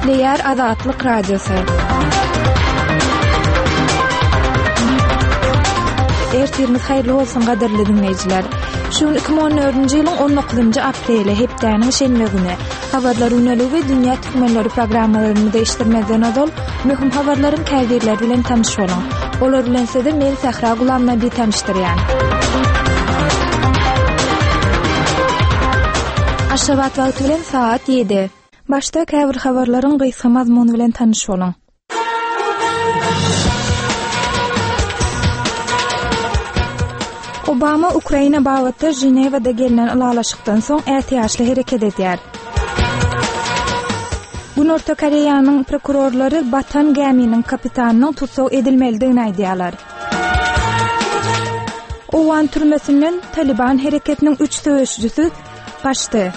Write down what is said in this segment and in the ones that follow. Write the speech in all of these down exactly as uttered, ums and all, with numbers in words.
Nükleer Azatlyk Radiosu. Ertirimiz hayırlı olsun gaderli dinleyijiler. Şu iki bin on dördünji ýylyň on dokuzynjy apreli hepdäniň şenbe güni habarlar ünlügi we dünýä türkmenleri programmalaryny değişdirmeden odol möhüm habarlaryň käýdirleri bilen tanış bolun. Olar bilen sizde men Sahra Gulamna bir tanışdyrýan. Aşgabat wagty bilen saat ýedi. Başta käbir habarlaryň gysga mazmuny bilen tanış bolun. Obama Ukraina bagatda Jenewada gelinen alalaşykdan soň ätiýaşly hereket edýär. Günorta Koreýanyň prokurorlary batan geminiň kapitanynyň tutsaw edilmelidigini aýdýarlar. Owan türmesinden Taliban hereketiniň üç söwüşçüsü gaçdy.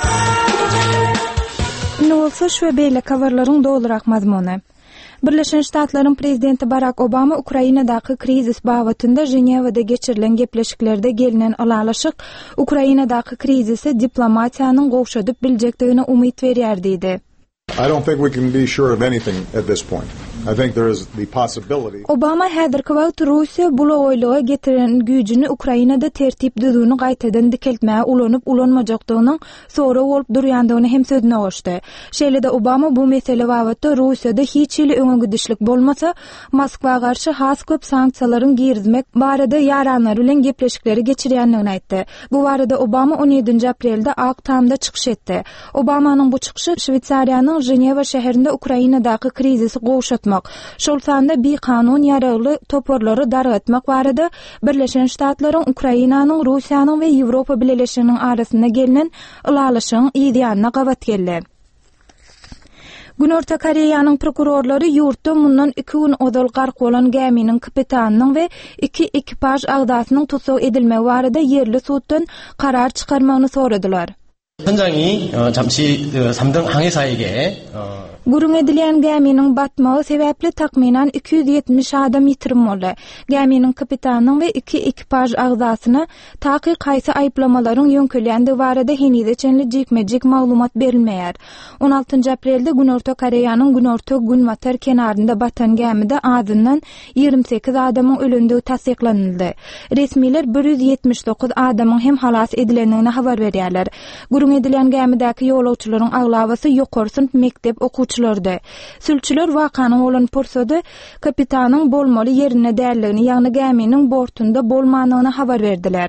Nolsa şu beýle habarlaryň dolurak mazmuny. Birleşen Ştatlaryň prezidenti Barack Obama Ukrainadaky krizis bagatynda Jenewada geçirilen gepleşiklerde gelinen alalaşyk Ukrainadaky krizisi diplomatiýanyň gowşadyp biljekdigine umyt berýär diýdi. I don't think we can be sure of anything at this point. I think there is the possibility. Obama häzirki wagt Russiýa bulogoýlyga getiren güýjüni Ukrainada tertip düzüni gaýtadan dikeltmäge ulanyp ulanmajakdygynyň sonra bolup durýandygyny hem sözüne goşdy. Şeýle-de Obama bu mesele wagtda Russiýada hiç ýyly öňe gidişlik bolmasa, Moskwa garşy has köp sanksiýalaryň girizmek barada ýaranlar bilen gepleşikleri geçirýändigini aýtdy. Bu barada Obama on ýedinji aprelde Ak Tamda çykyş etdi. Obamanyň bu çykyşy Şwitsariýanyň Jenewa şäherinde Ukrainadaky krizisi gowşatmak, şol sanda bir kanun ýaragly toporlary dargatmak barada Birleşen Ştatlaryň Ukrainanyň, Russiýanyň we Ýewropa bileşiginiň arasynda gelinen ulalaşygyň ýa-da gabat geldi. Günorta Koreýanyň prokurorlary ýurtda mundan iki gün odol gark bolan geminiň kapitanynyň we iki ekipaj agdasynyň tutsaw edilmegi barada ýerli suddan karar çykarmagyny soradylar. 현장이 어, 잠시 그 삼 등 항해사에게 어, Gurun edilen geminiň batmagy sebäpli takminan iki yüz ýetmiş adam ýitirim boldy. Geminiň kapitanynyň we iki ekipaj agzasyna taky kaýsy aýplamalaryň ýönkelendi barada henüze çenli jikmejik maglumat berilmeýär. on altynjy aprelde Günorta Koreýanyň Günorta Günmatar kenarynda batan gemide azyndan ýigri sekiz adamyň ölendigi tasdiklanyldy. Resmiler bir yüz ýetmiş dokuz adamyň hem halas edilendigini habar berýärler. Gurun edilen gemidäki ýolagçylaryň aglabasy ýokary synp mektep okuwçylary. Sülçüler wakanyň bolan pursady kapitanyň bolmaly ýerine däldigini, ýagny geminiň bortunda bolmanyny habar berdiler.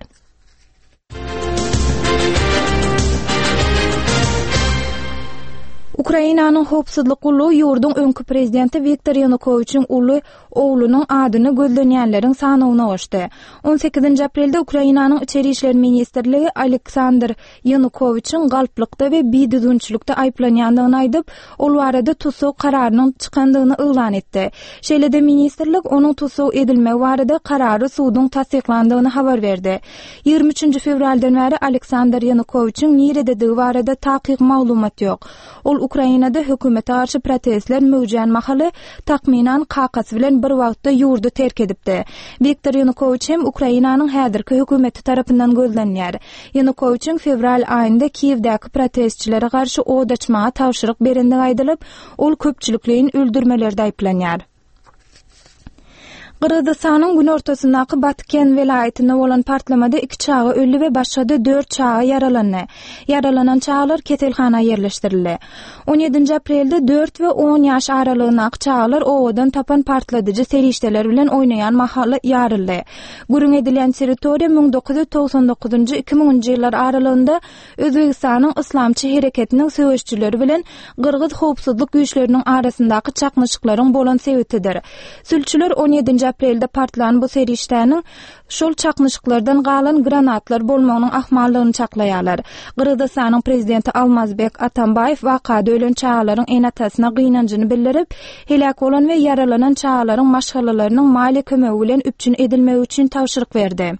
Ukrainanyň howpsuzlyk uly ýurdun öňkü prezidenti Viktor Yanukovyçyň uly oglunyň adyny gözlenýänleriň sanawyna goşdy. on sekizinji aprelde Ukrainanyň içeri işler ministrligi Aleksandr Yanukovyçyň galplykda we biýdüzünçilikde aýplanýandygyny aýdyp, ol barada tutsaw kararynyň çykandygyny ýylan etdi. Şeýle-de ministrlik onuň tutsaw edilmegi barada karary suwdyň tasdiklandygyny habar berdi. ýigri üçinji fevraldan bäri Aleksandr Yanukovyçyň nirededigi barada takyk maglumat ýok. Ol Ukrainada hökümete garşy protestler möwjän mahaly takminan kakasy bilen bir wagtda ýurdu terk edipdi. Viktor Yanukovyç hem Ukrainanyň häzirki hökümeti tarapyndan gözlenýär. Yanukovyçyň fevral aýynda Kiýewdäki protestçilere garşy od açmaga tawşyryk berendigi aýdylyp, ol köpçülikliň öldürmelerinde aýplanýar. Kırgızstanyň gün ortasyndaky Batken welaýetinde bolan partlamada iki çağa öldü we başga dört çağa yaralandy. Yaralanan çağlar keselhana ýerleşdirildi. on ýedinji aprelde dört we on ýaş aralygyndaky çağlar owadan tapan partladyjy serişdeler bilen oýnaýan mahaly ýaryldy. Gurun edilen territoriýa bin dokuz yüz togson dokuzunjy iki miňinji ýyllar aralygynda Özbegistanyň islamçy hereketiniň söwüşçüleri bilen Kırgız howpsuzlyk güýçleriniň arasyndaky çakmyşyklaryň bolan sebäpidir. Sülçüler on ýedinji aprelde partlanan bu serişdäniň şol çakmyşyklardan galan granatlar bolmagynyň ahmallygyny çaklaýarlar. Kırgızstanyň prezidenti Almazbek Atambayew wakada ölen çağalaryň enatasyna gynanjyny bildirip, helak bolan we yaralanan çağalaryň maşgalalarynyň mali kömegi bilen üpçün edilmegi üçin tawşyryk berdi.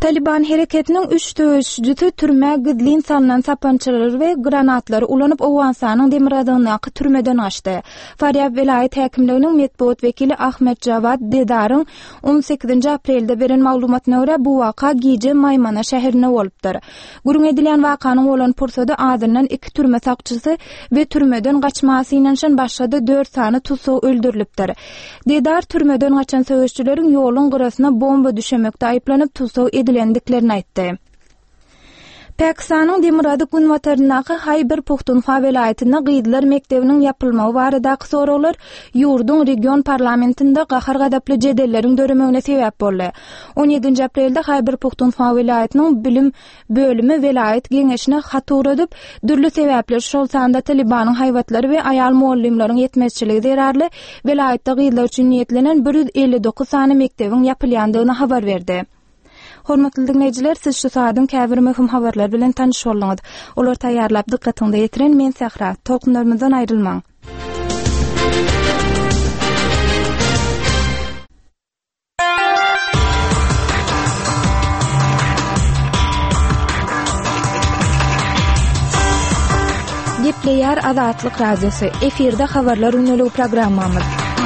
Taliban hareketinin üç dövüşçüsü türme gidlin salınan sapançalar ve granatları ulanıp Owgansanyň Demiradağyndaky türmeden açtı. Faryab velayet häkimliginiň metbuat vekili Ahmet Javad Dedaryň on sekizinji aprelde beren maglumatyna görä bu waka gije Maymana şäherine bolupdyr. Gurun edilen wakanyň bolan pursady adından iki türme sakçysy ve türmeden gaçmasy ýanşan başga dört sany tutsaw öldürilipdir. Dedar türmeden gaçan söwüşçüleriň ýoluň gyrasyna bomba düşemekde aýplanyp tutsaw edilendiklerini aýtdy. Pakistanyň Demirady Günwataryndaky Hayber Puxtunxwa welaýetinde Gydylar mektebiniň ýapylmagy baradaky sorawlar ýurdun region parlamentinde gahar gadaply jedelleriň döremegine sebäp boldy. on ýedinji aprelde Hayber Puxtunxwa welaýetiniň bilim bölümi welaýet geňeşine hatur edip, dürli sebäpler şol sanda Talibanyň haýwatlary we aýal muallimleriň ýetmezçiligi derarly welaýetde gydylar üçin niýetlenen bir yüz elli dokuz sany mektebiň ýapylýandygyny habar berdi. Hormatly dinleýijiler, siz şu saatyň käbir möhüm habarlar bilen tanyş bolýaňyz. Olar taýýarlap dikkatiňizde ýetiren men Sahra. Tolkunlarymyzdan aýrylmaň. Gepleýär Azatlyk radiosu. Efirde habarlar ünlüligi programmamyz.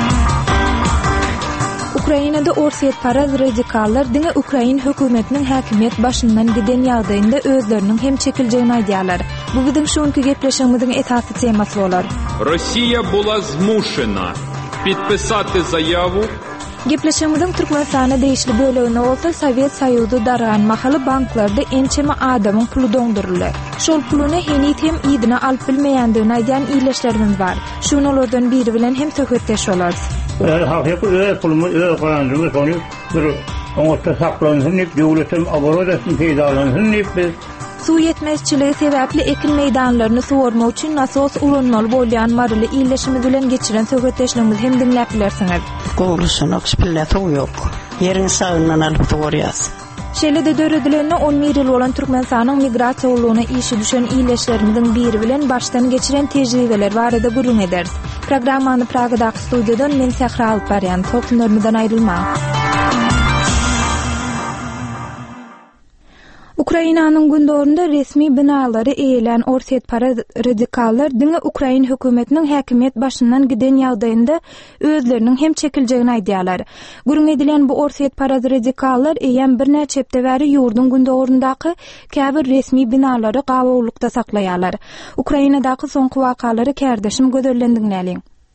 Ukrainada orsiýetparaz radikallar diňe Ukrain hökümetiniň häkimiýet başyndan giden ýagdaýynda özleriniň hem çekiljeğini aýdýarlar. Bu biziň şonky gepleşigimiziň esasy temasy bolar. Rossia була змушена підписати заяву. Gepleşigimiziň Türkmenistana değişli böleginde bolsa Sowet Soýuzy dargan mahaly banklarda ençeme adamyň puly doňdurulýar. Şol pulyny henit hem ýedine alyp bilmeýändigini aýdan iýleşlerimiz bar. Şunu olardan biri bilen hem söhbetdeş bolarys. Hakyky öýe pulumy öýe garandymy sony bir oňa saklanyň hep döwletim aboradasyny peýdalansyn hep biz Su yetmezçiligi sebäpli ekin meýdanlaryny suwarmak üçin nasos ulanmaly bolýan marly iýleşimi bilen geçiren söhbetdeşligimizi hem dinläp bilersiňiz. Gowlusyny spilleti ýok. Ýeriň sagyndan alyp suwarýas. Şeýle-de döredilenine on bir ýyl bolan Türkmenistanyň migrasiýa ulugyna işi düşen iýleşlerimizden biri bilen baştan geçiren tejribeler barada gurrun ederiz. Programmany Pragadaky studiýadan men Sahra alyp barýan. Tolkunlarymyzdan aýrylmaň. Ukrainanyň gündöründe resmi binalary eýilen orsiýetparaz radikallar diňe Ukrain hökümetiniň häkimiýet başyndan giden ýagdaýynda özleriniň hem çekiljeğini aýdýarlar. Gurrun edilen bu orsiýetparaz radikallar eýen bir näçe hepde bäri ýurdun gündöründaky käbir resmi binalary gawawlykda saklaýarlar. Ukrainadaky soňky wakalary kärdeşim gözellendiňäli.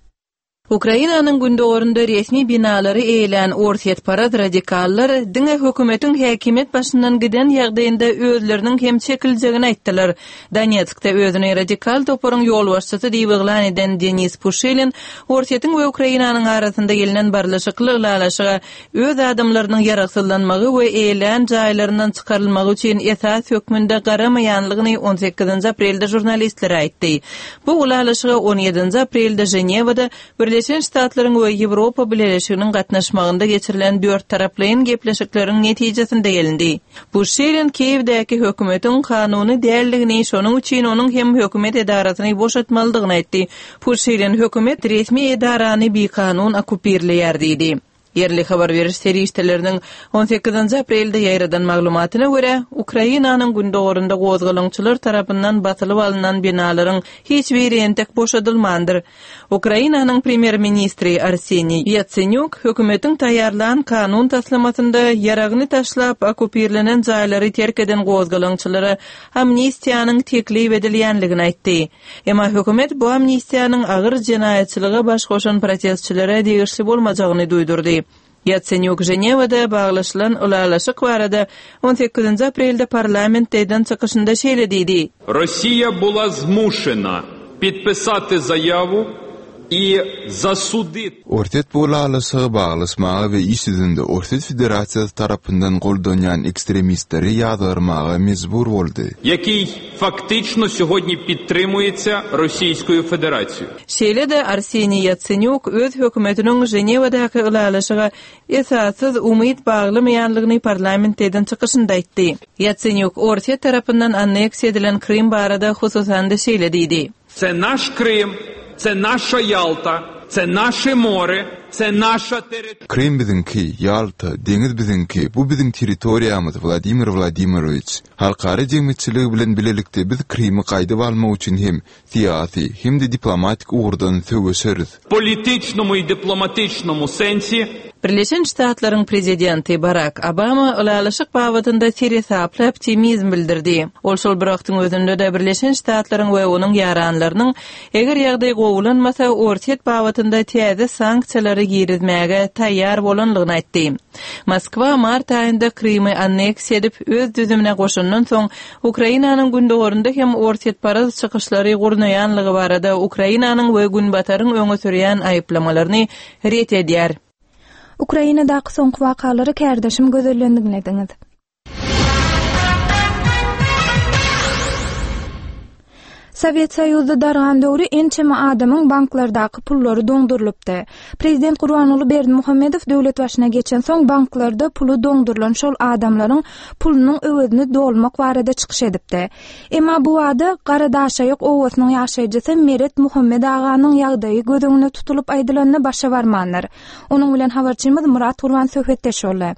Ukrainanyň gündöründe resmi binalary eýilen orsiýetparaz radikallar diňe hökümetiň häkimiýet başyndan giden ýagdaýynda özleriniň hem çekiljeğini aýtdylar. Donetskde özüne radikal toporyň ýolbaşçysy diýip eglan eden Denis Pushilin orsiýetiň we Ukrainanyň arasynda gelinen barlaşykly ýalaşyga öz adamlarynyň ýaraksızlanmagy we eýilen jaýlaryndan çykarylmagy üçin esas hökmünde garamaýanlygyny on sekizinji aprelde jurnalistlere aýtdy. Bu ýalaşyga on ýedinji aprelde Ženewada Birleşen Ştatlaryň we Ýewropa Birleşiginiň gatnaşmagynda geçirilen dört taraplyň gepleşikleriň netijesinde gelindi. Bu şeýlen Kiýewdäki hökümetiň kanuny däldigini, şonuň üçin onuň hem hökümet edarasyny boşatmalydygyny aýtdy. Bu şeýlen hökümet resmi edarany bir kanun okupirleýär diýdi. Yerli habar veriş seriştelerinin on sekizinji aprelde ýaýradan maglumatyna görä, Ukrainanyň gündöründe gozgalançylar tarapyndan batylyp alynan binalaryň hiç biri entek boşadylmandyr. Ukrainanyň premier ministri Arseniy Yatsenyuk hökümetiň taýýarlan kanun taslimatynda ýaragyny taşlap okupirlenen jaýlary terk eden gozgalançylary amnistiýanyň teklip edilýänligini aýtdy. Emma hökümet bu amnistiýanyň agyr jinaýatçylyga baş goşan protestçilere degişli bolmajagyny duýdurdy. Yatsenyuk Ženewada baglaşylan ulalaşyk barada on sekizinji aprelde parlamentden çykyşynda şeýle diýdi. Росія була змушена підписати заяву і засудити. Ortet bolalysygy baglaşmagy we işidinde Ortet Federasiýasy tarapyndan goldanýan ekstremistleri ýazarmaga mezbur boldy. Який фактично сьогодні підтримується Російською Федерацією. Şeýle-de Arseniy Yatsenyuk öz hökümetiniň Ženewadaky ulalaşyga esassız umyt baglymaýanlygyny parlamentden çykyşynda aýtdy. Yatsenyuk Orset tarapyndan anneksiýa edilen Krim barada hususan da şeýle diýdi. Це наш Крим, це наша Ялта, Це наше море, це наша територія. Krym bizinki, Yalta, deňiz bizinki, bu biziň territoriýamyz Vladimir Vladimirovich. Halkara jemgyçiligi bilen bilelikde biz Krymy gaýdyp almak üçin hem siýasy, hem de diplomatik uğurdan söwüşeriz. В політичному і дипломатичному сенсі Birleşen Ştatlaryň prezidenti Barack Obama ulalyşyk babatynda teresaply optimizm bildirdi. Ol şol bir wagtyň özünde de Birleşen Ştatlaryň we onuň ýaranlarynyň eger ýagdaý gowulanmasa ortiýet babatynda täze sanksiýalary girizmäge taýýar bolanlygyny aýtdy. Moskwa mart aýynda Krymy anneksiýa edip öz düzümine goşandan soň Ukrainanyň gündogorunda hem ortiýet paraz çykyşlary gurnaýanlygy barada Ukrainanyň we günbataryň öňe sürýän aýyplamalaryny ret edýär. Ukrainadaky soňky wakalary kärdeşim gözellendigini ediňiz. Sovet Soýuzy dargan döwri ençeme adamyň banklardaky pullary doňdurylypdy. Prezident Gurbanuly Berdimuhammedow döwlet başyna geçen soň banklarda pulu doňdurylan şol adamlaryň pulunyň öwedini dolmak barada çykyş edipdi. Emma bu wada Garadaşaýyk owasynyň ýaşaýjysy Meret Muhammed aganyň ýagdaýy gödüňine tutulup aýdylanyny başa barmanlar. Onuň bilen habarçymyz Murat Gurban söhbetdeşýärler.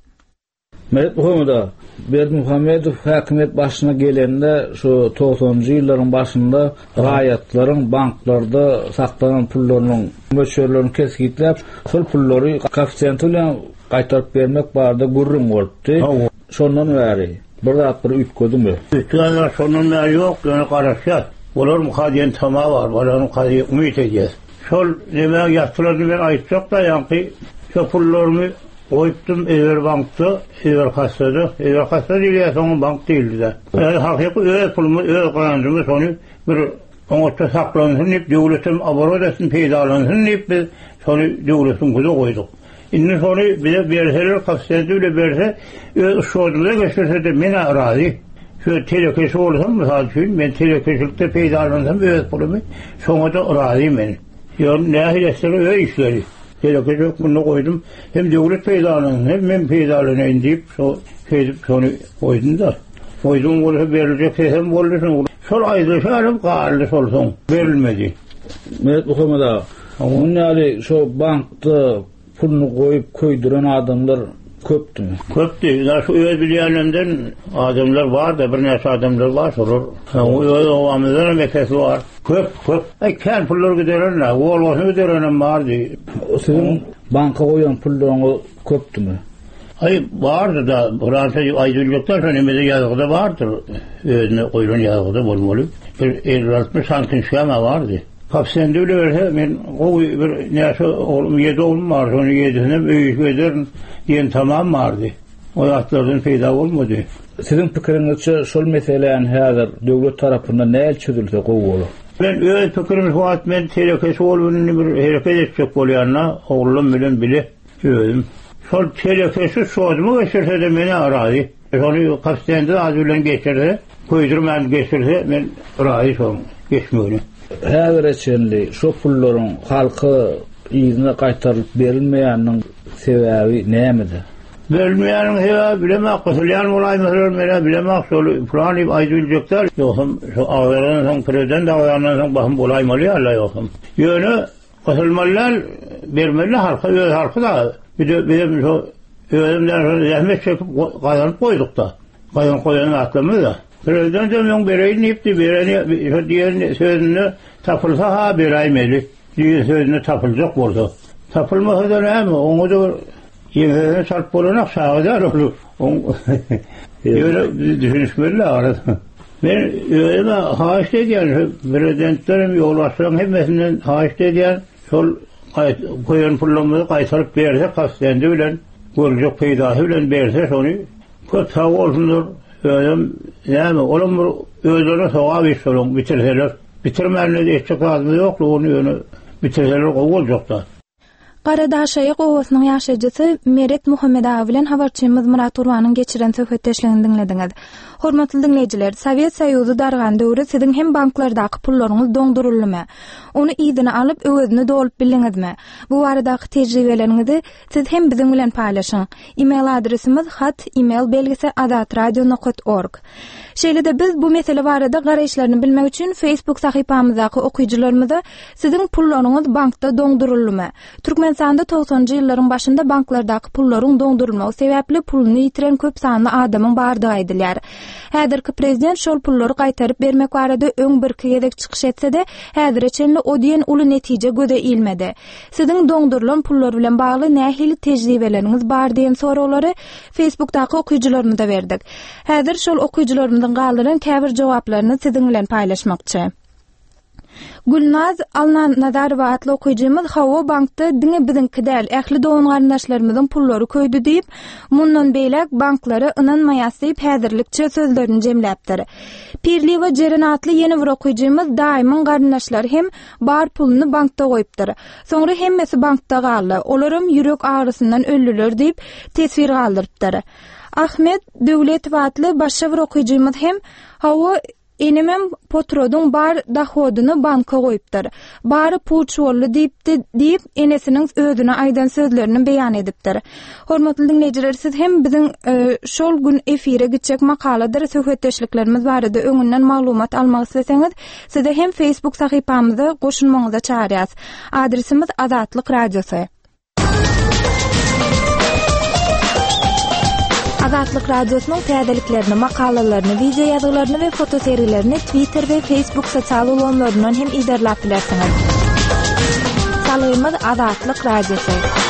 Meret Muhammedow Berdimuhammedow häkimet başyna gelende şu togsonunjy ýyllaryň başynda raýatlaryň banklarda saklanan pullarynyň möçörlerini kesgitlep, şol pullary koeffisient bilen gaýtaryp bermek barada gurrun bolupdy. Şondan bäri bir zat bir ütködümi? Ütködüler şondan bäri ýok, ýöne garaşýar. Olar muhadiyen tamam var, olaryň hadi umyt edýär. Şol näme ýaşlaryny ben aýtjak da, ýa-ni şu pullaryny Oyttum ever bankta, ever kasada, ever kasada diye son bank değildi. Yani hakiki öyle pulumu, öyle kazandığımı sonu bir onutta saklansın hep devletim abarodasın peydalansın hep biz sonu devletin kuzu koyduk. İnni sonu bize berseler kasada bile berse öyle ışığıdığına geçirse de mena razı. Şu telekesi olursam misal için ben telekeşilikte peydalansam öyle pulumu sonra da razıyım ben. Yani nehirestleri öyle işleri. Telekesi bunu koydum. Hem devlet peydalansın hem ben peydalanayım deyip so, kedip sonu koydum da. Koydum olursa verilecek hem olursun. Sol ayrıca alıp kaldı sol son. Verilmedi. Mehmet Muhammed'a onun yani şu bankta pulunu koyup koyduran adamlar köptü mü? Köptü. Ya şu öyle bilenlerden adamlar var da bir neyse adamlar var sorur. O öyle o amizlerin mekesi var. Köp köp. E ken pulları giderenler. O olmasını giderenem vardı. Sizin banka koyan pullarını köptü mü? Hayır vardı da Fransa aydınlıktan sonra nemede yazıda vardır. Özüne koyulan yazıda bolmalı. Bir elli altmış santim şema vardı. Kapsende öyle verse ben o bir neyse oğlum yedi oğlum var. Sonra yedisine büyük ederim diyen tamam vardı. O yaşlardan peyda olmadı. Sizin fikrinizce şol meseleyen hazır devlet tarafından ne el çözülse kovulu? Ben öyle fikrimiz var. Ben telekesi oğlumunu bir hareket edecek oluyanla oğlum bilen bile söyledim. Sol telekesi soğudumu geçirse de beni aradı. Onu kapsende azılen geçirse, koydurmayan geçirse ben aradı son geçmiyorum. Her reçenli şu pulların halkı izine kaytarıp verilmeyenin sebebi neyemedi? Verilmeyenin sebebi bilemek, kısılyan olay mesela bilemek, şöyle falan aydınlıklar yokum, şu ağlarından son prezident ağlarından son bakım olaymalı Allah yokum. Yönü kısılmalılar vermeli halkı, öyle halkı da bir de bizim şu öğrenimden sonra zahmet çekip kazanıp koyduk da. Kazanıp koyanın aklımız da. Prezident ömrün bereyin ipti, bereni diğer sözünü tapılsa ha berayimeli. Diğer sözünü tapılacak oldu. Tapılmasa da ne mi? Onu da yemeğine sarp olarak sağlar olur. Öyle düşünüşmeli arada. Ben öyle haşt ediyen, prezidentlerim yollaştıran hepsinden haşt ediyen sol koyan pullamızı kaytarıp verse kastendi bilen, görecek peydahı bilen verse sonu köp sağ olsundur. Öyle yani onun özünü soğa bir bitirseler. Bitirmenle de eşlik azmı yoktu, onu yönü bitirseler olacak da. Qaradaşaýyk owasynyň ýaşajysy Meret Muhammedawy bilen habarçymyz Murat Urwanyň geçiren söhbetdeşligini dinlediňiz. Hormatly dinleýijiler, Sowet Soýuzy dargan döwri siziň hem banklardaky pullaryňyz doňdurulmy? Onu ýygyny alyp özüni dolup biliňizmi? Bu baradaky tejribeleriňizi siz hem biziň bilen paýlaşyň. E-mail adresimiz hat e-mail belgisi adat radio nokta org. Şeýle-de biz bu mesele barada garaýşlaryny bilmek üçin Facebook sahypamyzdaky okuýjylarymyza siziň pullaryňyz bankda doňdurulmy? Türkmenistanda togsonjy ýyllaryň başynda banklardaky pullaryň doňdurulmagy sebäpli pulunu ýitiren köp sanly adamyň bardygy aýdylýar. Häzirki prezident şol pullary gaýtaryp bermek barada öň bir kegedek çykyş etse-de, häzirçe o diýen uly netije göze ilmedi. Siziň doňdurulan pullar bilen bagly nähili tejribeleriniz bar diýen soraglary Facebookdaky okuýjylarymyza berdik. Häzir şol okuýjylarymyzyň galyran käbir jogaplaryny siziň bilen paýlaşmakçy. Gulnaz Alnan Nazarowa atly okuýjymyz Hawa bankda diňe biziňki däl, ähli dogan garyndaşlarymyzyň pullary köýdi diýip, mundan beýlek banklary ynanmaýasy häzirlikçe sözlerini jemläpdir. Pirli we Jeren atly ýeni bir okuýjymyz daýymyň garyndaşlary hem bar puluny bankda goýupdyr. Soňra hemmesi bankda galdy. Olaram ýürek ağrysyndan öldüler diýip tesbir galdyrypdyr. Ahmet Döwletow atly başga bir okuýjymyz hem Hawa enemem potrodun bar dahodyny banka goýupdyr. Bary puçwolly diýipdi diýip enesiniň özüne aýdan sözlerini beýan edipdir. Hormatly dinleýijiler, siz hem biziň e, şol gün efire gitjek makaladyr söhbetdeşliklerimiz barada öňünden maglumat almak isteseňiz, size hem Facebook sahypamyza goşulmaňyza çağırýas. Adresimiz Azatlyk Radiosy. Azatlyk Radiosynyň täzeliklerini, makalalaryny, video ýazgalaryny we foto seriýlerini Twitter we Facebook sosial ulanlaryndan hem iderläp bilersiňiz. Salaýymyz Azatlyk Radiosy.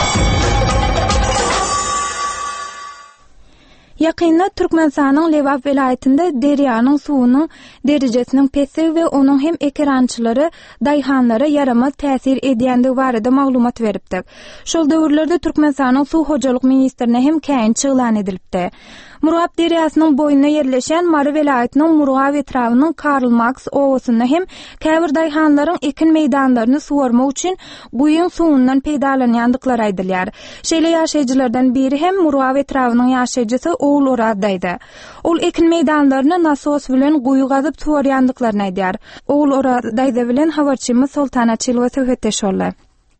Ýakynda Türkmenistanyň Lewap welaýetinde derýanyň suwunyň derejesiniň pesi we onuň hem ekrançylary daýhanlara yaramaz täsir edýändigi barada maglumat beripdi. Şol döwürlerde Türkmenistanyň suw hojalyk ministrine hem käýin çylan edilipdi. Murgap derýasynyň boýuna ýerleşen Mary welaýetiniň Murgap etrawynyň Karl Marx owasynda hem käbir daýhanlaryň ekin meýdanlaryny suwarmak üçin guýun suwundan peýdalanýandyklary aýdylýar. Şeýle ýaşaýjylardan biri hem Murgap etrawynyň ýaşaýjysy oğul oradaydı. Ol ekin meydanlarını nasos bilen guyu gazyp suwarýandyklaryny aýdýar. Oğul oradaydı bilen habarçymyz Sultana Çylwa söhbetdeş boldy.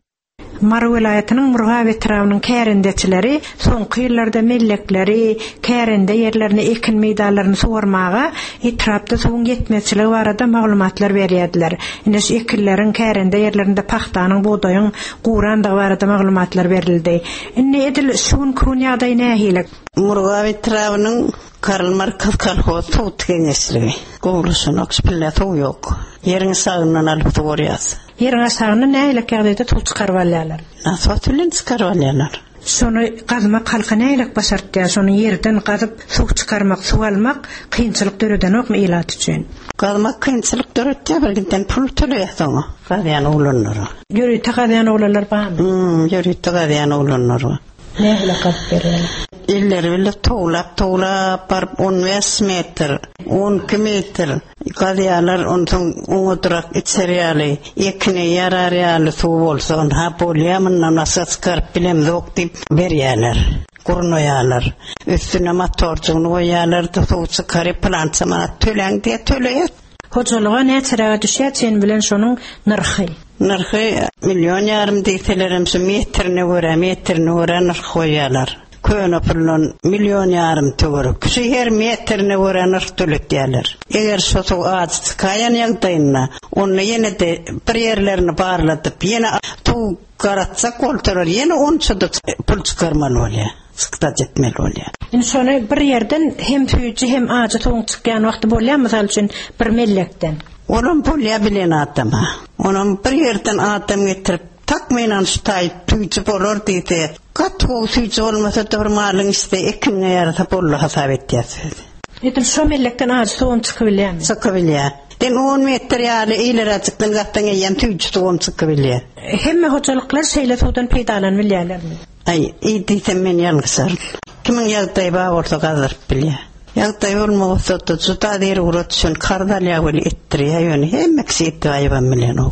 Mary welaýatynyň Murgap etrawynyň kärendeçileri soňky ýyllarda mellekleri kärende ýerlerini ekin meýdanlaryny suwarmaga etrapda suwun ýetmezçiligi barada maglumatlar berýärdiler. Ine şu ekinleriň kärende ýerlerinde paxtanyň, buğdaýyň gurandygy barada maglumatlar berildi. Ine edil şuň kun ýagdaý nähili? Murgap etrawynyň Karl Marx kolhozy tut geňeşligi. Gowlusyň okspille tuw ýok. Ýeriň sagyndan alyp tuwarýas. Ýeriň sagyndan nähili ýagdaýda tuw çykaryp alýarlar. Nasat bilen çykaryp alýarlar. Şonu gazma kalka näýlik başartdy? Şonu ýerden gazyp suw çykarmak, suw almak kynçylyk döreden okmy ilat üçin? Gazmak kynçylyk döretdi, birden pul töleýär. Gadyan oglanlary. Ýörüýte gadyan oglanlar barmy? Hmm, ýörüýte gadyan oglanlary. Nähili gazyp berýärler? Elleri bile toğlap toğlap barıp on beş metr, on iki metr gadyalar ondan oňoturak içerýäli, ekine yararýaly suw bolsa on ha bolýamyndan nasıl çıkarıp bilem zok diýip berýärler. Gurnoýarlar. Üstüne motorçyny goýarlar, suw çykaryp plantsa mana töleň diýe töleýär. Hojalyga näçerege düşýär sen bilen şonuň narhy? Narhy milyon ýarym diýselerim şu metrine görä, metrine görä narhy goýarlar. Köne pullun milyon ýarym töwerek. Şu her metrine görä narhy töletýärler. Eger şu suw az çykaýan ýagdaýynda, onu ýene de bir ýerlerini barlatyp, ýene tuw garatsak boltarar, ýene onçada pul çykarmaly bolýar. Sıkta jetmeli bolýar. Indi şonu bir ýerden hem tüýçi hem aja tuň çykýan wagty bolýar, mysal üçin bir mellekden. Olam bolýar bilen atama. Onam bir ýerden atam getirip takmenan ştaý tüýçi bolar diýdi. Gatwo tüýçi bolmasa da bir malyň iste ekinge ýarata bolla hasap etýär. Edim şu mellekden aja tuň çykyp bilýärmi? Çykyp bilýär. Den on metr ýaly ileri çykdan gatdan ýem tüýçi tuň çykyp bilýär. Hemme hojalyklar şeýle tuwdan peýdalan bilýärlermi? Ay, iýdysem men ýalgyzar. Kimin ýagdaýy bar bolsa gazyryp bilýär. Ýagdaýy bolmagsa da juda der urat üçin kardalýa bile etdirýär, ýöne hemme kisi etdi aýban bilen ok.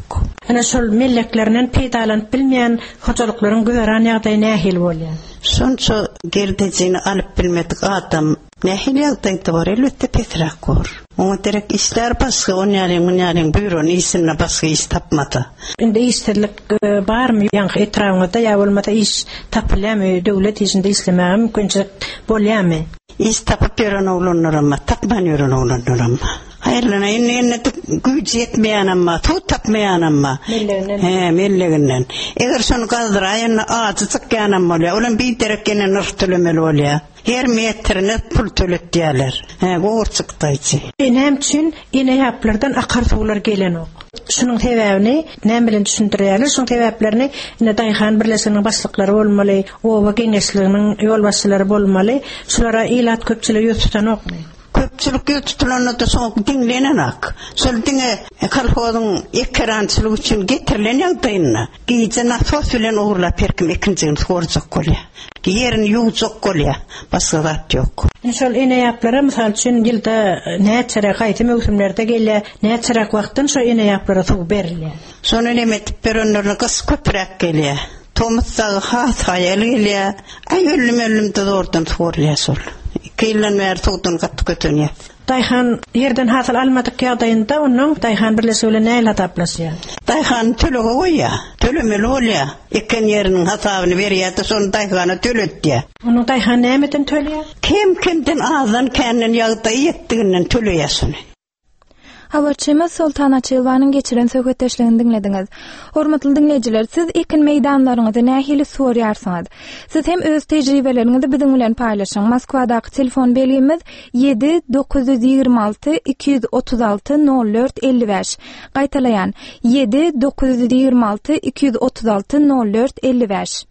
Ana şol melleklerinin peýdalanyp bilmeýän hojalyklaryň gören ýagdaýy nähil bolýar. Şonça gerdejini alyp bilmedik adam nähil ýagdaýda bar elbetde petrak gor. Oňa derek işler başga onýaryň onýaryň büron isine başga iş tapmady. Indi işlerlik barmy ýa-ni etrawyňda ýa bolmasa iş tapylamy, döwlet işinde islemäge mümkinçilik bolýarmy? İş tapyp beren oglanlarama, tapman ýören oglanlarama. Hayırlana enne güç yetmeyen ama, tut tapmayan ama. Melleginen. He, melleginen. Eger şonu kaldırayan ağzı çıkyan ama olya. Olan bir terekkene nırk tölemeli olya. Her metrine pul tölet diyalar. He, goğur çıktı içi. Hem için yine yaplardan akar sular gelen ok. Şunun sebäbini näme bilen düşündirýärler? Şunun sebäplerini ine Daýhan birleşiginiň başlykları bolmaly, owa geňeşliginiň ýol başçylary bolmaly. Şulara ilat köpçülik ýötüten okmy? Köpçülük ýötütülende de soň diňlenen ak. Şol diňe kolhozyň ekrançylyk üçin getirilen ýagdaýyna. Giýje nasos bilen uğurlap berkim ikinjini sorjak bolýar. Yerini ýuwjak bolýar. Başga zat ýok. Şol ene ýaplara mysal üçin ýylda näçe gaýty mewsimlerde gelýär, näçe wagtdan şo ene ýaplara suw berilýär. Şonu nemetip berenlerine gys köprek gelýär. Tomutsagy hat haýal gelýär. Ay ölüm ölümde zordan sorýar şol. Kıylan ver tuğdun katı kötünye. Daýhan yerden hasıl almadık ýagdaýynda onuň Daýhan birleşigine näle taplasýar? Daýhan tölege goýýar, tölemeli bolýar. Ekken ýeriniň hasabyny berýär, şonu Daýhana töletdi. Onuň Daýhan nämeden töleýär? Kim kimden azdan känden ýagdaý etdiginden töleýär şonu. Habarçymyz Sultana Çylwanyň geçiren söhbetdeşligini dinlediňiz. Hormatly dinleýijiler, siz ekin meýdanlaryňyzda nähili sorýarsyňyz. Siz hem öz tejribeleriňizi biziň bilen paýlaşyň. Moskwadaky telefon belgimiz yedi dokuz yüz ýygrima alty iki yüz otuz alty nol dört elli beş. Gaýtalaýan yedi dokuz yüz ýygrima alty iki yüz otuz alty nol dört elli beş.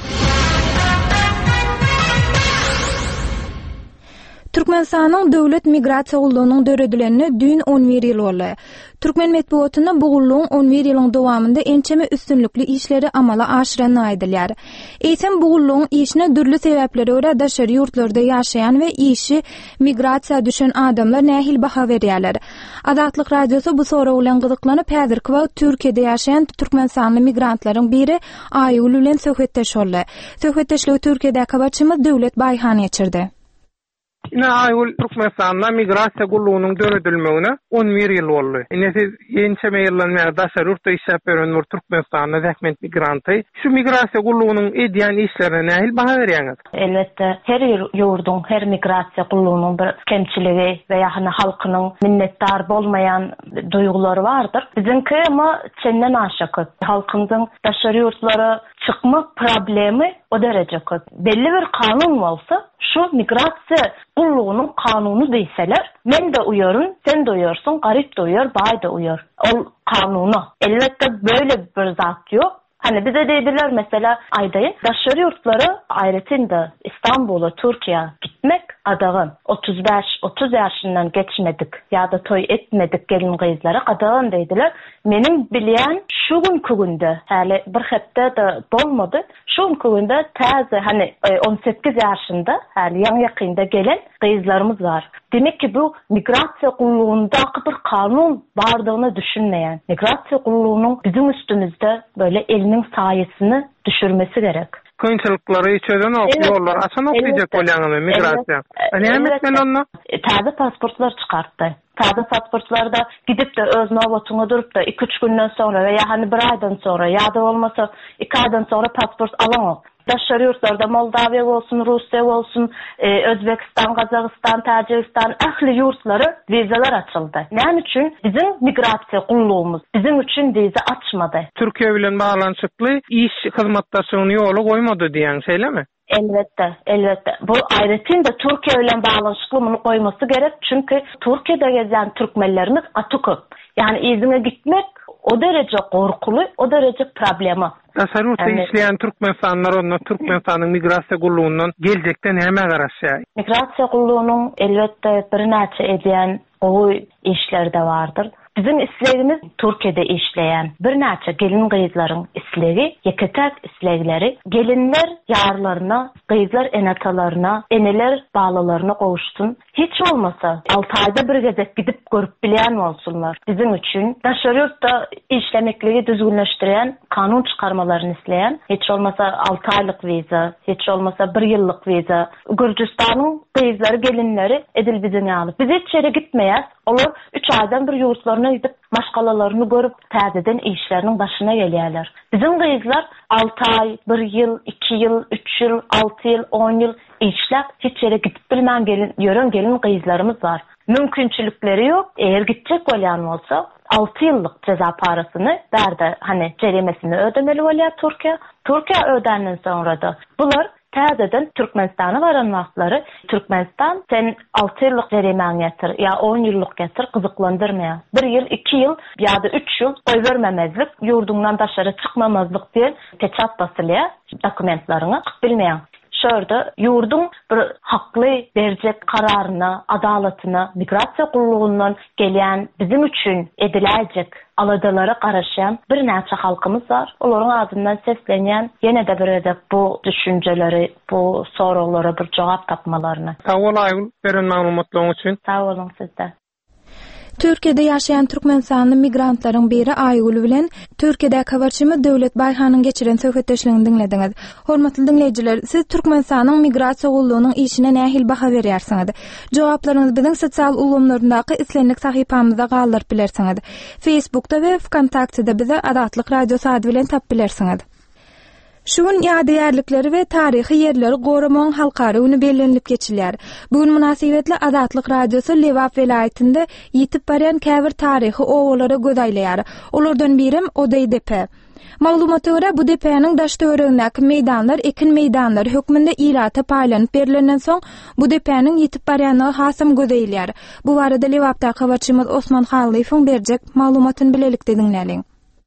Türkmenistanyň döwlet migrasiýa gullugynyň döredilenine dün on bir ýyl boldy. Türkmen medeniýetinde bu gullugyň on bir ýylyň dowamında ençeme üstünlikli işleri amala aşyran aýdylýar. Eýsem bu gullugyň işine dürli sebäplere görä daşary ýurtlarda ýaşaýan we işi migrasiýa düşen adamlar nähil baha berýärler. Azatlyk radiosu bu soraw bilen gyzyklanyp häzirki wagt Türkiýede ýaşaýan türkmenistanyň migrantlaryň biri Aýgul bilen söhbetdeş boldy. Söhbetdeşligi Türkiýedäki habarçymyz Döwlet Baýhan geçirdi. Ine Aýgul Türkmenistanda migrasiýa gullugynyň döredilmegine on bir ýyl boldy. Ine siz ýençeme ýyllanmaýa daşary ýurtda işläp beren bir Türkmenistanyň zähmet migranty. Şu migrasiýa gullugynyň edýän işlerine nähil baha berýäňiz? Elbetde her ýurdun, her migrasiýa gullugynyň bir kemçiligi we ýa-ni halkynyň minnetdar bolmaýan duýgulary bardyr. Bizinki ama çenden aşa köp. Halkynyň daşary ýurtlary çıkma problemi o derece köp. Belli bir kanun bolsa, şu migrasiýa gullugynyň kanuny diýseler, men de uyarın, sen de uyarsyň, garip de uyar, baý da uyar. Ol kanuny. Elbetde böyle bir zat ýok. Hani bize dediler mesela aýdaýyn, daşary ýurtlary aýratynda İstanbul'a, Türkiýe gitmek adagyn otuz beş otuz ýaşyndan geçmedik ýa-da toy etmedik gelin gyzlara adagyn dediler. Menin bilýän şu günkü günde häli bir hepde de bolmady. Şu günkü günde täze hani on sekiz ýaşynda häli ýaň ýakynda gelen gyzlarymız var. Demek ki bu migrasiýa gullugynda bir kanun bardygyny düşünmeýän. Migrasiýa gullugynyň bizim üstümizde böyle eliniň saýysyny düşürmesi gerek. Kynçylyklary çözen ok ýollar açan okuyjak bolýanymy migrasiýa. Näme etmeli onu? Täze pasportlar çykartdy. Täze pasportlarda gidip de öz nowatyňa durup da iki üç günden sonra veya hani bir aýdan sonra ýa-da bolmasa iki aýdan sonra pasport alan. Daşary ýurtlarda Moldawiýa bolsun, Russiýa bolsun, e, Özbekistan, Gazagystan, Tajikistan ähli ýurtlary vizalar açyldy. Näme üçin? Bizim migrasiýa gullugymyz bizim üçin viza açmady. Türkiýe bilen baglanyşykly iş hyzmatdaşygyny ýola goýmady diýen şeýlemi? Elbette, elbette. Bu aýratyn da Türkiýe bilen baglanyşykly muny goýmasy gerek. Çünki Türkiýede gezen türkmenlerimiz aty köp. Yani izine gitmek o derece korkulu, o derece problema. Daşary ýurtda işleýän türkmenstanlar onda Türkmenistanyň migrasiýa gullugyndan geljekde näme garaşýar? Migrasiýa gullugynyň elbetde bir näçe edýän gowy işleri de bardyr. Bizim islegimiz Türkiye'de işleyen bir neçe gelin kızların islegi, yeketek islegleri, gelinler yarlarına, kızlar enatalarına, eneler bağlalarına kavuşsun. Hiç olmasa altı ayda bir gezek gidip görüp bilen olsunlar. Bizim için daşarıyurtta işlemekliği düzgünleştiren, kanun çıkarmalarını isteyen, hiç olmasa altı aylık viza, hiç olmasa bir yıllık viza, Gürcistan'ın kızları, gelinleri edil bizini alıp. Biz hiç yere gitmeyez, olur üç aydan bir yurtlarına gidip maşgalalarını görüp təzeden işlerinin başına geliyorlar. Bizim kızlar altı ay, bir yıl, iki yıl, üç yıl, altı yıl, on yıl işlep hiç yere gidip bilmem gelin, yörün gelin kızlarımız var. Mümkünçülükleri yok. Eğer gidecek olan olsa altı yıllık ceza parasını derdi, hani ceremesini ödemeli oluyor Türkiye. Türkiye ödenden sonra da bunlar təzeden Türkmenistan'a varan vaxtları Türkmenistan sen altı yıllık ceremen getir ya on yıllık getir kızıklandırmaya. bir yıl, iki yıl ya da üç yıl oy vermemezlik, yurdundan dışarı çıkmamazlık diye peçat basılıyor dokumentlarını bilmeyen. Şurada yurdun bir haklı verecek kararına, adaletine, migrasiya kuruluğundan gelen bizim için edilecek aladalara karışan bir neçe halkımız var. Onların ağzından seslenen yine de bir edip bu düşünceleri, bu sorulara bir cevap tapmalarını. Sağ ol Aygül, veren malumatların için. Sağ olun sizde. Türkiye'de yaşayan Türkmenistanlı migrantların biri Aygül bilen Türkiye'de kavarçımı Döwlet Bayhanyň geçiren söhbetdeşligini dinlediňiz. Hormatly dinleýijiler, siz Türkmenistanyň migrasiýa gullugynyň işine nähil baha berýärsiňiz? Jogaplaryňyzy biziň sosial ulamlaryndaky islenlik sahypamyzda galdyryp bilersiňiz. Facebook'ta we Wkontakte'de bize Adatlyk Radio sady bilen tap bilersiňiz. Şuň ýadyýarlykları we taryhy ýerleri goramaň halkary güni bellenilip geçilýär. Bugun münasibetli Adatlyk Radiosu Lewap welaýetinde ýitip barýan käbir taryhy owalara göz aýlaýar. Olardan birim Oday depe. Maglumata görä bu depeňiň daştöwregindäki meýdanlar ekin meýdanlary hökmünde ilata paýlanyp berilenden soň bu depeňiň ýitip barýanyny hasam göz aýlaýar. Bu barada Lewapda habarçymyz Osman Halyfoň berjek maglumatyny bilelikde dinläliň.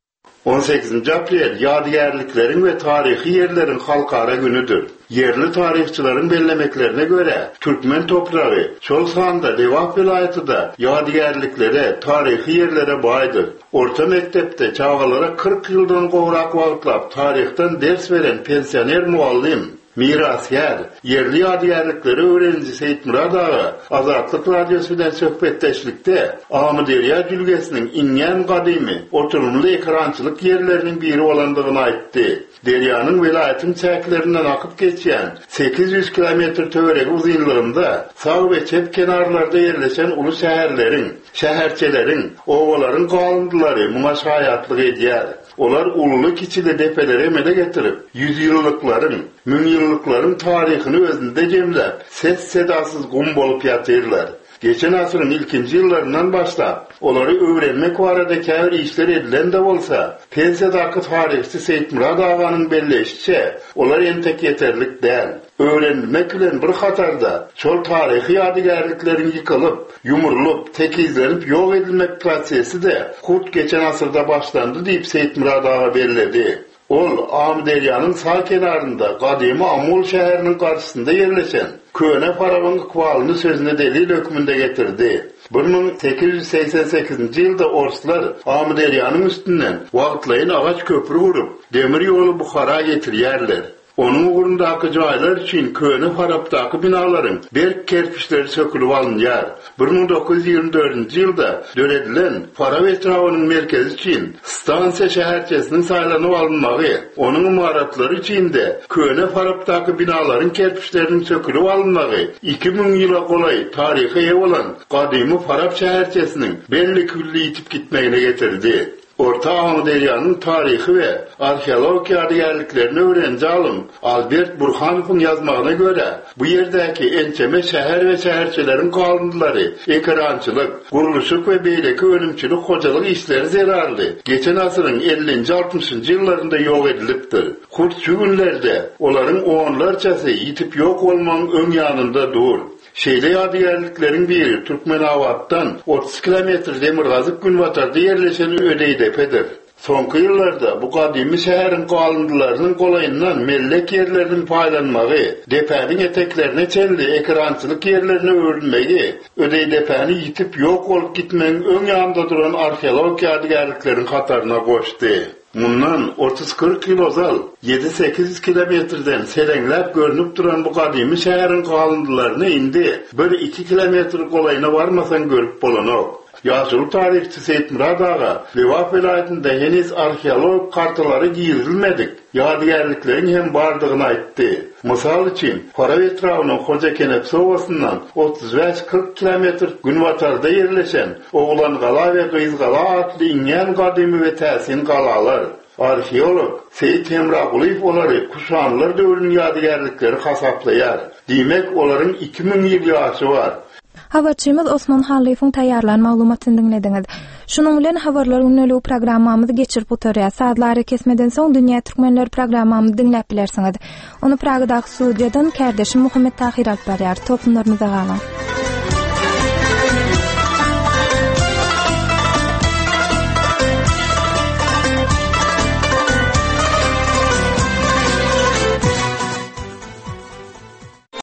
on sekizinci aprel yadigarliklerin ve tarihi yerlerin halkara günüdür. Yerli tarihçilerin bellemeklerine göre Türkmen toprağı Çolsan'da Lewap vilayetinde yadigarliklere, tarihi yerlere baydır. Orta mektepte çağalara kırk yıldan gowrak wagtlap tarihten ders veren pensioner muallim, mirasyer, yerli yadigarlikleri öğrenci Seyit Murad ağa Azatlyk Radiosu bilen söhbetdeşlikde Amuderiya Jülgesiniň inňen gadymy oturumly ekrançylyk yerleriniň biri bolandygyny aýtdy. Derýanyň welaýatyň çäklerinden akyp geçýän sekiz yüz kilometr töwerek uzunlygynda sağ we çep kenarlarda yerleşen uly şäherleriň, şäherçeleriň, owalaryň galındylary muňa şaýatlyk edýär. Olar ululy kiçili depeleri emele getirip, yüz yıllıkların, mün yıllıkların tarihini özünde cemlep, ses sedasız gum bolup yatırlar. Geçen asrın ilkinci yıllarından başlap, onları öğrenmek barada käbir işler edilen de bolsa, pensiýadaki tarihçi Seyit Murad aganyň belleşçe, olar entek yeterlik däl. Öğrenmek bilen bir hatarda, çol tarihi ýadygarlyklaryň ýykylyp, yumurulup, tekizlenip ýok edilmek prosesi de kurt geçen asırda başlandı diýip Seyit Murad aga belledi. Ol, Amuderiýanyň sağ kenarında, gadymy Amul şäheriniň garşysynda yerleşen köne paravan ykbalyny sözüne delil hökmünde getirdi. bir ming sekiz yüz seksen sekizinji ýylda orslar Amuderiýanyň üstünden wagtlaýyn agaç köprü gurup, demir ýoly Buhara getirýärler. Onun uğrundaky joylar için köne Farapdaky binalaryň berk kerpiçleri sökülip alınýar. bir ming dokuz yüz ýygrimi dördünji ýylda döredilen Farap etrawynyň merkezi için stansiýa şäherçesiniň saýlanyp alınmagy, onuň imaratlary içinde köne Farapdaky binalaryň kerpiçleriniň sökülip alınmagy iki ming ýyla golay tarihy eýe bolan gadymy Farap şäherçesiniň belli külli ýitip gitmegine getirdi. Orta Amuderiýanyň tarihi we arheologiýa ýadygarliklerini öwrenji alym Albert Burhanowyň ýazmagyna göre bu ýerdäki ençeme şäher we şäherçeleriň galındylary, ekrançylyk, guruluşyk we beýleki önümçilik hojalyk işleri zerarly. Geçen asyryň ellinji altymyşynjy ýyllarynda ýok edilipdir. Hurt şu günlerde olaryň onlarçasy ýitip ýok bolmagyň öň ýanynda dur. Şeýle ýadygarlyklaryň biri Türkmenawatdan otuz kilometr Demirgazyk Günbatarda yerleşen Ödeýdepedir. Soňky ýyllarda bu gadymy şäherin galyndylarynyň golayyndan mellek ýerleriniň paýlanmagy, depäniň eteklerine çeldi, ekrançylyk ýerlerine öwrülmegi, ödey depäni ýitip ýok bolup gitmeň öň ýanynda duran arheolog ýadygärlikleriň kataryna goşdy. Mundan otuz kırk ýyl ozal yedi sekiz kilometrden sereňläp görünüp duran bu gadymy şäherin galyndylaryny indi bir iki kilometr golaýyna barmasaň görüp bolanok. Ýaşul tarihçi Seyit Murad aga Lewap vilayetinde heniz arheolog kartalary giýirilmedik. Ýadygärliklerin hem bardygyny aýtdy. Mysal üçin, Faraw etrawynyň Hojakenep sowasyndan otuz beş kırk kilometr günwatarda ýerleşen Oğlan gala we Gyýz gala atly iňen gadymy we täsin galalar. Arheolog Seyit Emraguliýew olary kuşanlar döwrüniň ýadygärlikleri hasaplaýar. Diýmek olaryň iki ming ýyl ýaşy bar. Habarçymyz Osman Halifoň taýýarlan maglumatyny dinlediňiz. Şunuň bilen habarlar ünlü programmamyzy geçirip oturýar. Saatlary kesmeden soň Dünýä Türkmenleri programmamyzy dinläp bilersiňiz. Onu Pragadaky studiýadan kärdeşim Muhammed Tahir alp berýär. Toplanmaryňyza galan.